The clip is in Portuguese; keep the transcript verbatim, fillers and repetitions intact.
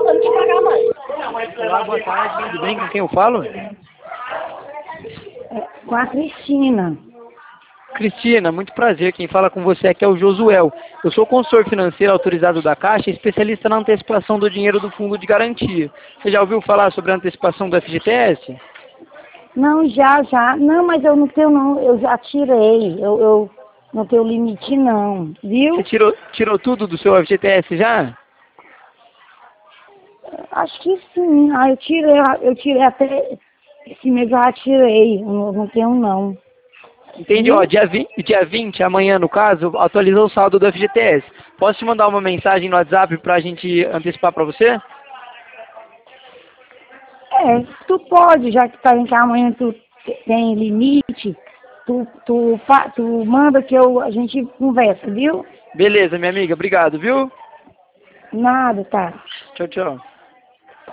não te pagar mais. Olá, boa tarde, tudo bem? Com quem eu falo? Com a Cristina. Cristina, muito prazer. Quem fala com você aqui é o Josuel. Eu sou consultor financeiro autorizado da Caixa e especialista na antecipação do dinheiro do fundo de garantia. Você já ouviu falar sobre a antecipação do F G T S? Não, já, já. Não, mas eu não tenho, não. Eu já tirei. Eu, eu não tenho limite, não. Viu? Você tirou, tirou tudo do seu F G T S já? Acho que sim. Ah, eu tirei, eu tirei até... Esse mês eu já tirei. Eu não, não tenho, não. Entendi, Viu? ó, dia vinte, dia vinte, amanhã no caso, atualizou o saldo do F G T S. Posso te mandar uma mensagem no WhatsApp pra gente antecipar pra você? É, tu pode, já que tá em que amanhã tu tem limite, tu, tu, fa, tu manda que eu, a gente conversa, viu? Beleza, minha amiga, obrigado, viu? Nada, tá. Tchau, tchau.